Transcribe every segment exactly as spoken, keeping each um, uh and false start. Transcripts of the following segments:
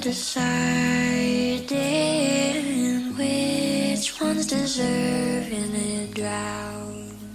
deciding which one's deserving to drown.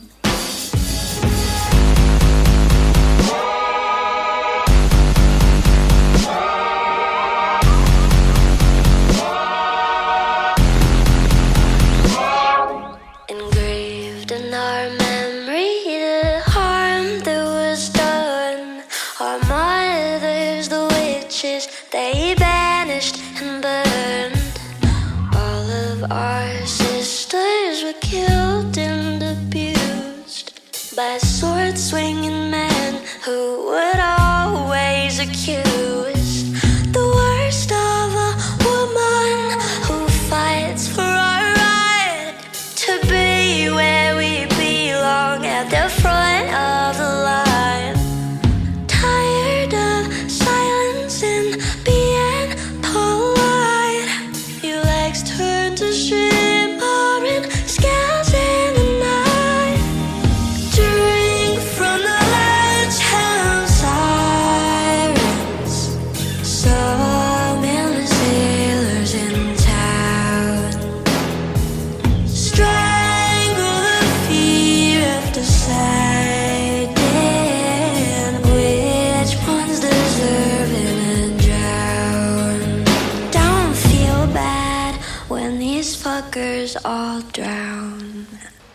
Engraved in our memory, the harm that was done. Our mothers, the witches, they banished and burned. All of our sisters were killed and abused by sword-swinging men who would always accuse the worst of a woman who fights for our right to be where we belong, at the front of the line. Tired of silence and being polite, your legs turn to shimmering scales in the night. Drink from the ledge and sirens, some endless sailors in town. Strangle the fear of deciding which one's deserving to drown. Don't feel bad when these fuckers all drown.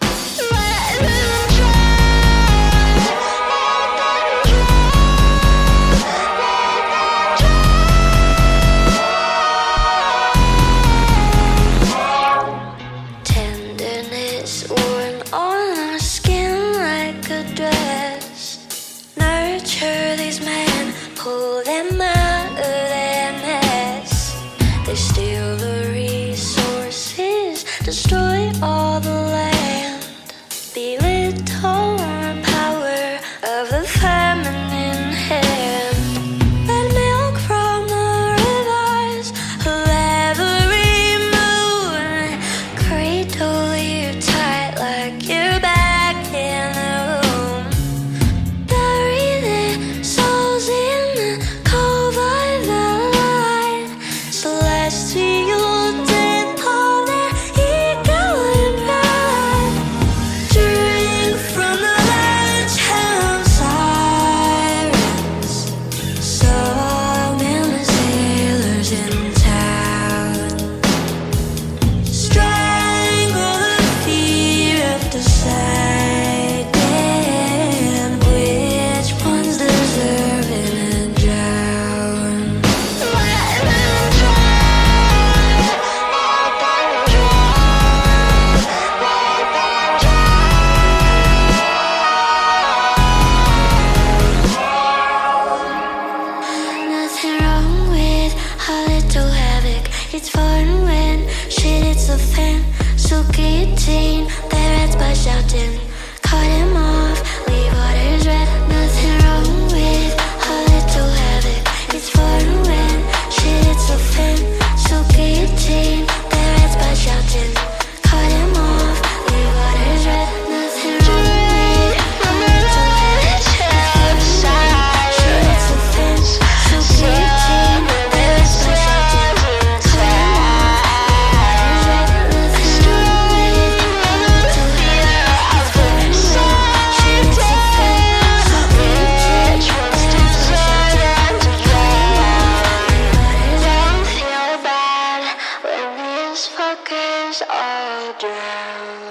Tenderness worn on our skin like a dress. Nurture these men, pull them out of their mess. They steal the resources, destroy all the land, belittle the power of the feminine hand. Let milk from the rivers of every moon cradle you tight like you're back in the womb. Bury their souls in the cove of the light. Celestial death on their ego and pride. Drink from the ledge and sirens, some endless sailors in town. Strangle the fear of deciding which one's deserving to drown. Nothing wrong with a little havoc. It's fun when shit hits the fan. So guillotine their heads by shouting. Cut him off, leave waters red. Nothing wrong with a little havoc. It's fun when shit hits the fan. So guillotine their heads by shouting. Cut him off, leave waters red. Nothing wrong with a little havoc. It's fun when shit hits the fan. So guillotine their heads by shouting. Cut him off, leave waters red. Nothing wrong with a little havoc. It's fun when shit hits the fan. So guillotine their heads by shouting. Don't feel bad when these fuckers all drown.